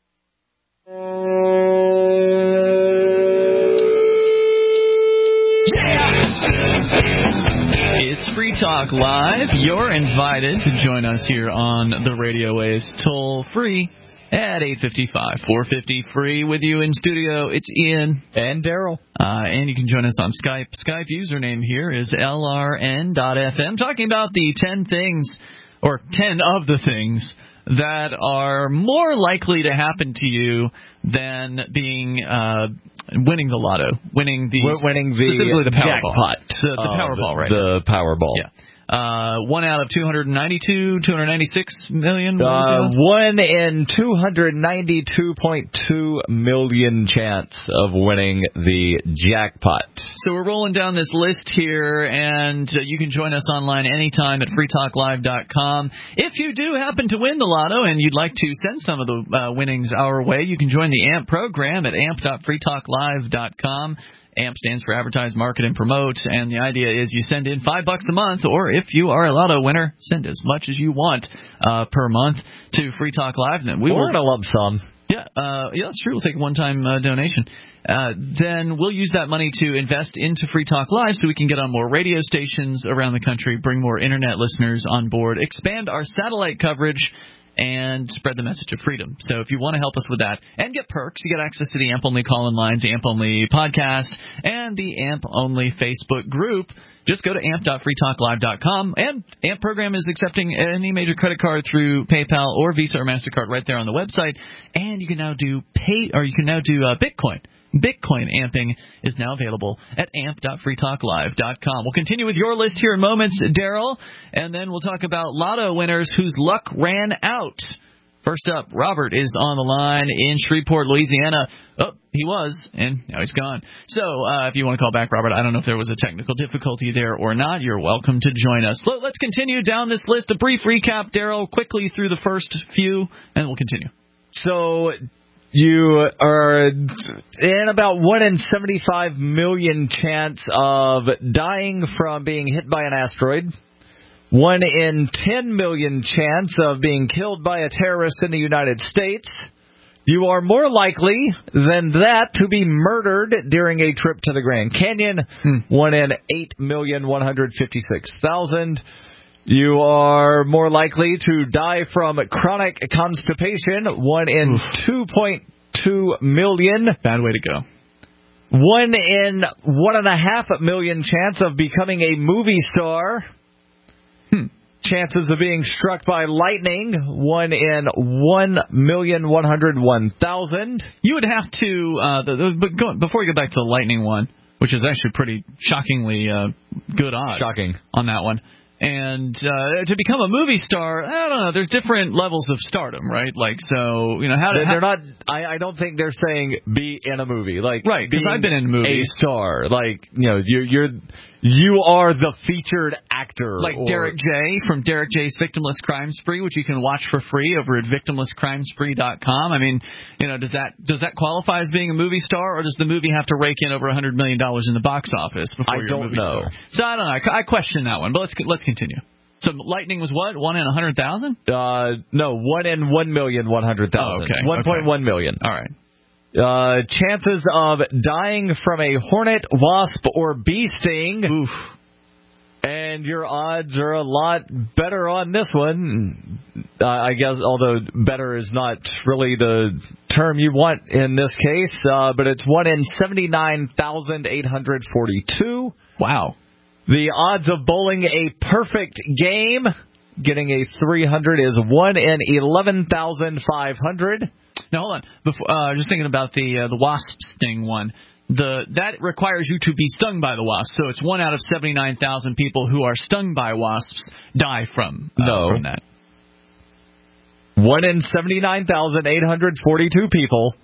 It's Free Talk Live. You're invited to join us here on the radio waves toll free at eight five five, four five zero, free. With you in studio, it's Ian. And Daryl. Uh, and you can join us on Skype. Skype username here is L R N dot F M, talking about the ten things, or ten of the things, that are more likely to happen to you than being uh, winning the lotto, winning the We're winning the specifically the jackpot, the, the uh, Powerball, right? The Powerball. Yeah. Uh, one out of two hundred ninety-two, two hundred ninety-six million. Uh, one in two hundred ninety-two point two million chance of winning the jackpot. So we're rolling down this list here, and uh, you can join us online anytime at free talk live dot com. If you do happen to win the lotto and you'd like to send some of the uh, winnings our way, you can join the A M P program at amp dot free talk live dot com. A M P stands for Advertise, Market, and Promote, and the idea is you send in five bucks a month, or if you are a lotto winner, send as much as you want uh, per month to Free Talk Live. And we or will, in a lump sum. Yeah, uh, yeah, that's true. We'll take a one-time uh, donation. Uh, then we'll use that money to invest into Free Talk Live so we can get on more radio stations around the country, bring more Internet listeners on board, expand our satellite coverage, and spread the message of freedom. So if you want to help us with that and get perks, you get access to the A M P-only call-in lines, the A M P-only podcast, and the A M P-only Facebook group. Just go to amp dot free talk live dot com, and A M P program is accepting any major credit card through PayPal or Visa or MasterCard right there on the website. And you can now do pay, or you can now do uh, Bitcoin. Bitcoin amping is now available at amp dot free talk live dot com. We'll continue with your list here in moments, Daryl, and then we'll talk about lotto winners whose luck ran out. First up, Robert is on the line in Shreveport, Louisiana. Oh, he was, and now he's gone. So uh, if you want to call back, Robert, I don't know if there was a technical difficulty there or not. You're welcome to join us. Let's continue down this list. A brief recap, Daryl, quickly through the first few, and we'll continue. So you are in about one in seventy-five million chance of dying from being hit by an asteroid. one in ten million chance of being killed by a terrorist in the United States. You are more likely than that to be murdered during a trip to the Grand Canyon. Hmm. one in eight million, one hundred fifty-six thousand. You are more likely to die from chronic constipation. one in two point two million. Bad way to go. One in one and a half million chance of becoming a movie star. Hmm. Chances of being struck by lightning, one in one million one hundred one thousand. You would have to, uh, the, the, but go, before we go back to the lightning one, which is actually pretty shockingly uh, good odds Shocking. on that one. And uh, to become a movie star, I don't know. There's different levels of stardom, right? Like, so you know how they're, how, they're not. I, I don't think they're saying be in a movie, like right? Because I've been in movies. A star, like you know, you're you're you are the featured actor, like or, Derek J from Derek J's Victimless Crime Spree, which you can watch for free over at victimless crime spree dot com. I mean, you know, does that does that qualify as being a movie star, or does the movie have to rake in over a hundred million dollars in the box office before I you're don't a movie know. star? So I don't know. I, I question that one, but let's let's continue. So lightning was what? One in a hundred thousand? Uh, no, one in one million one hundred thousand. Oh, okay. One point okay. one million. All right. Uh, chances of dying from a hornet, wasp, or bee sting. Oof. And your odds are a lot better on this one. Uh, I guess, although better is not really the term you want in this case, uh, but it's one in seventy-nine thousand eight hundred forty-two. Wow. The odds of bowling a perfect game, getting a three hundred, is one in eleven thousand five hundred. Now, hold on. Before, uh, just thinking about the uh, the wasp sting one. The that requires you to be stung by the wasp. So it's one out of seventy-nine thousand people who are stung by wasps die from, uh, no. from that. one in seventy-nine thousand eight hundred forty-two people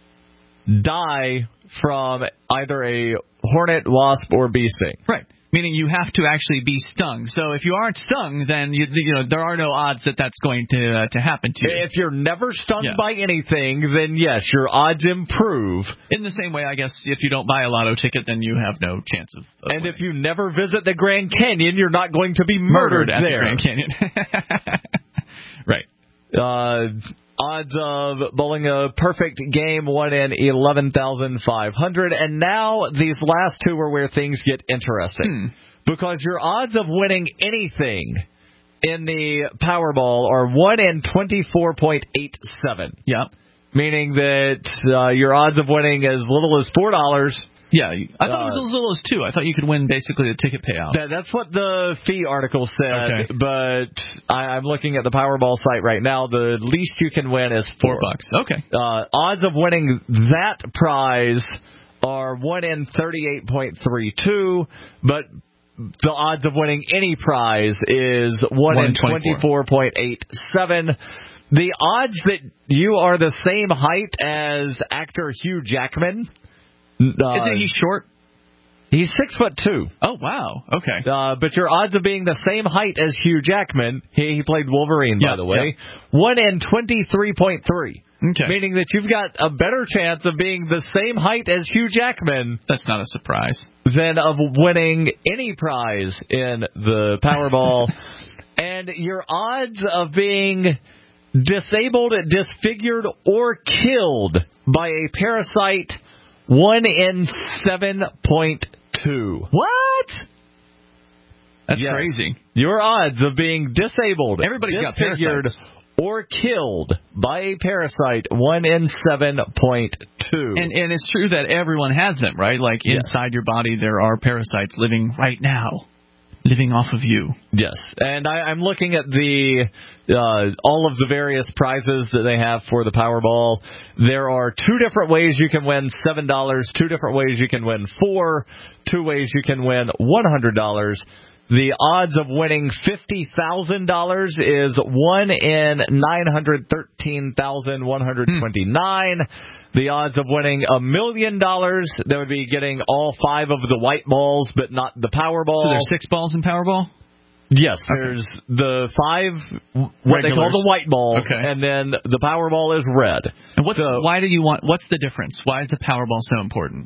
die from either a hornet, wasp, or bee sting. Right. Meaning you have to actually be stung. So if you aren't stung, then you, you know there are no odds that that's going to uh, to happen to you. If you're never stung yeah. by anything, then yes, your odds improve. In the same way, I guess, if you don't buy a lotto ticket, then you have no chance of. of and winning. if you never visit the Grand Canyon, you're not going to be murdered, murdered at there. the Grand Canyon. Right. Uh, odds of bowling a perfect game, one in eleven thousand five hundred. And now these last two are where things get interesting. Hmm. Because your odds of winning anything in the Powerball are one in twenty-four point eight seven. Yep. Meaning that uh, your odds of winning as little as four dollars. Yeah, I thought uh, it was as little as two. I thought you could win basically the ticket payout. That, that's what the fee article said, okay. but I, I'm looking at the Powerball site right now. The least you can win is four, four bucks. Okay. Uh, odds of winning that prize are one in thirty-eight point three two, but the odds of winning any prize is one in twenty-four point eight seven. The odds that you are the same height as actor Hugh Jackman. Uh, Isn't he short? He's six foot two. Oh wow! Okay. Uh, but your odds of being the same height as Hugh Jackman, he, he played Wolverine, yeah, by the way, yeah. one in twenty-three point three. Okay. Meaning that you've got a better chance of being the same height as Hugh Jackman. That's not a surprise. Than of winning any prize in the Powerball. And your odds of being disabled, disfigured, or killed by a parasite, one in seven point two. What? That's yes. crazy. Your odds of being disabled, Everybody's got disfigured, parasites. or killed by a parasite, one in seven point two. And and it's true that everyone has them, right? Like yeah. inside your body, there are parasites living right now, living off of you. Yes, and I, I'm looking at the uh, all of the various prizes that they have for the Powerball. There are two different ways you can win seven dollars, two different ways you can win four, two ways you can win one hundred dollars. The odds of winning fifty thousand dollars is one in nine hundred thirteen thousand one hundred twenty-nine. Hmm. The odds of winning a million dollars, that would be getting all five of the white balls, but not the Powerball. So there's six balls in Powerball? Yes, okay. There's the five, what Regulars. They call the white balls, okay. and then the Powerball is red. And what's so, why do you want? What's the difference? Why is the Powerball so important?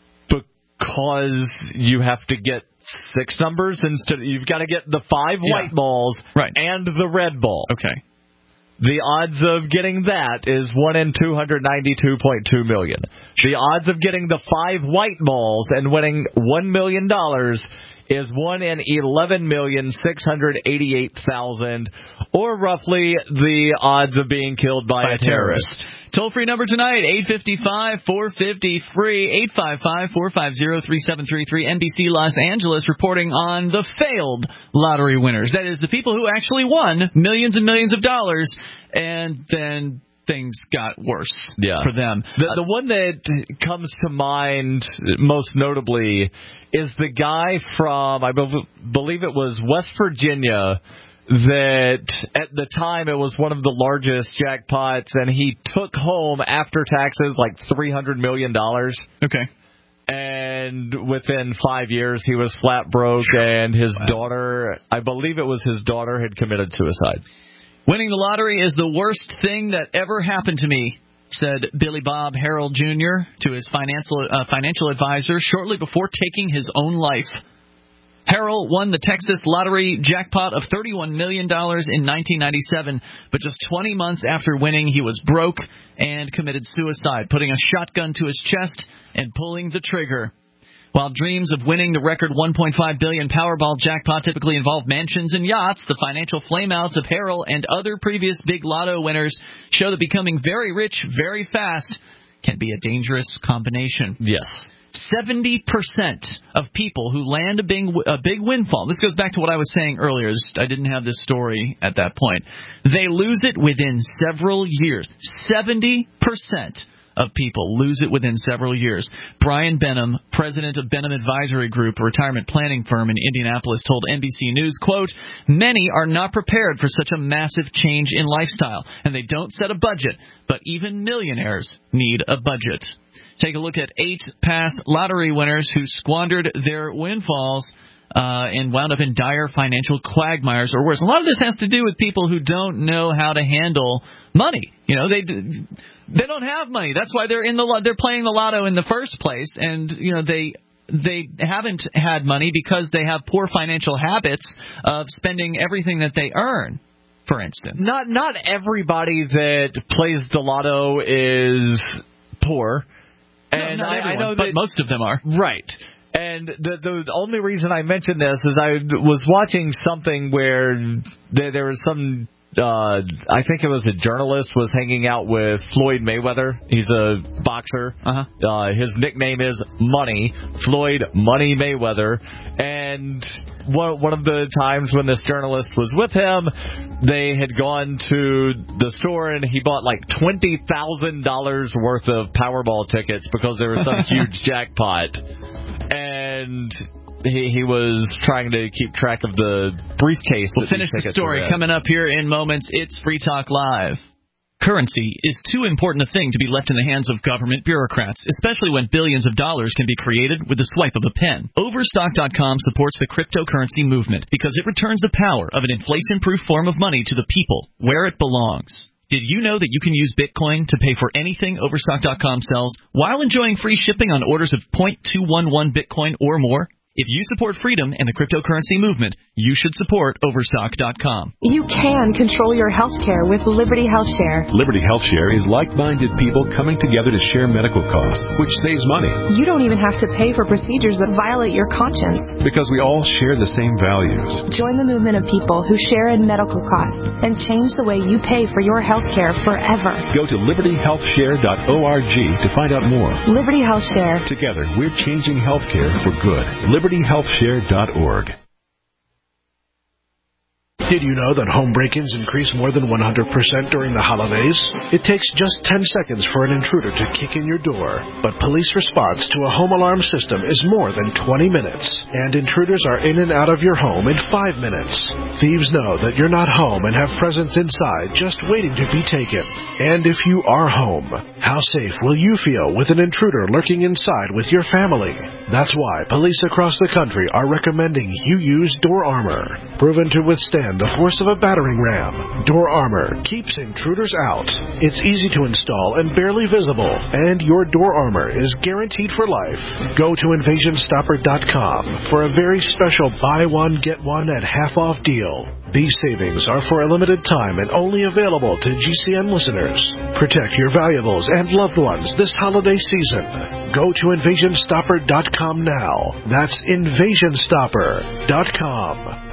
Because you have to get six numbers instead. You've got to get the five yeah. white balls right. and the red ball. Okay. The odds of getting that is one in two hundred ninety-two point two million. The odds of getting the five white balls and winning one million dollars is one in eleven million six hundred eighty-eight thousand, or roughly the odds of being killed by, by a terrorist. terrorist. Toll-free number tonight, eight five five, four five zero, free, eight five five, four five zero, three seven three three. N B C Los Angeles reporting on the failed lottery winners. That is, the people who actually won millions and millions of dollars, and then things got worse yeah. for them. The, the one that comes to mind most notably is the guy from, I believe it was West Virginia, that at the time it was one of the largest jackpots, and he took home after taxes like three hundred million dollars. Okay. And within five years he was flat broke, and his wow. daughter, I believe it was his daughter, had committed suicide. Winning the lottery is the worst thing that ever happened to me, said Billy Bob Harrell Junior to his financial uh, financial advisor shortly before taking his own life. Harrell won the Texas lottery jackpot of thirty-one million dollars in nineteen ninety-seven, but just twenty months after winning, he was broke and committed suicide, putting a shotgun to his chest and pulling the trigger. While dreams of winning the record one point five billion dollars Powerball jackpot typically involve mansions and yachts, the financial flameouts of Harrell and other previous big lotto winners show that becoming very rich very fast can be a dangerous combination. Yes. seventy percent of people who land a big, a big windfall, this goes back to what I was saying earlier, I didn't have this story at that point, they lose it within several years. seventy percent of people lose it within several years. Brian Benham, president of Benham Advisory Group, a retirement planning firm in Indianapolis, told N B C News, quote, "Many are not prepared for such a massive change in lifestyle, and they don't set a budget, but even millionaires need a budget." Take a look at eight past lottery winners who squandered their windfalls uh, and wound up in dire financial quagmires or worse. A lot of this has to do with people who don't know how to handle money. You know, they they don't have money. That's why they're in the they're playing the lotto in the first place, and you know they they haven't had money because they have poor financial habits of spending everything that they earn. For instance, not not everybody that plays the lotto is poor. And no, not I, everyone, I know but that, most of them are. Right. And the, the only reason I mentioned this is I was watching something where there, there was some, uh, I think it was a journalist was hanging out with Floyd Mayweather. He's a boxer. Uh-huh. Uh, his nickname is Money, Floyd Money Mayweather. And one, one of the times when this journalist was with him, they had gone to the store and he bought like twenty thousand dollars worth of Powerball tickets because there was some huge jackpot. And he, he was trying to keep track of the briefcase. We'll finish the story coming up here in moments. It's Free Talk Live. Currency is too important a thing to be left in the hands of government bureaucrats, especially when billions of dollars can be created with the swipe of a pen. Overstock dot com supports the cryptocurrency movement because it returns the power of an inflation-proof form of money to the people where it belongs. Did you know that you can use Bitcoin to pay for anything Overstock dot com sells while enjoying free shipping on orders of zero point two one one Bitcoin or more? If you support freedom and the cryptocurrency movement, you should support Overstock dot com. You can control your health care with Liberty Health Share. Liberty Health Share is like-minded people coming together to share medical costs, which saves money. You don't even have to pay for procedures that violate your conscience. Because we all share the same values. Join the movement of people who share in medical costs and change the way you pay for your health care forever. Go to liberty health share dot org to find out more. Liberty Health Share. Together, we're changing health care for good. liberty health share dot org. Did you know that home break-ins increase more than one hundred percent during the holidays? It takes just ten seconds for an intruder to kick in your door, but police response to a home alarm system is more than twenty minutes, and intruders are in and out of your home in five minutes. Thieves know that you're not home and have presents inside just waiting to be taken. And if you are home, how safe will you feel with an intruder lurking inside with your family? That's why police across the country are recommending you use Door Armor, proven to withstand the force of a battering ram. Door Armor keeps intruders out. It's easy to install and barely visible, and your Door Armor is guaranteed for life. Go to invasion stopper dot com for a very special buy one, get one at half off deal. deal. These savings are for a limited time and only available to G C N listeners. Protect your valuables and loved ones this holiday season. Go to invasion stopper dot com now. That's invasion stopper dot com.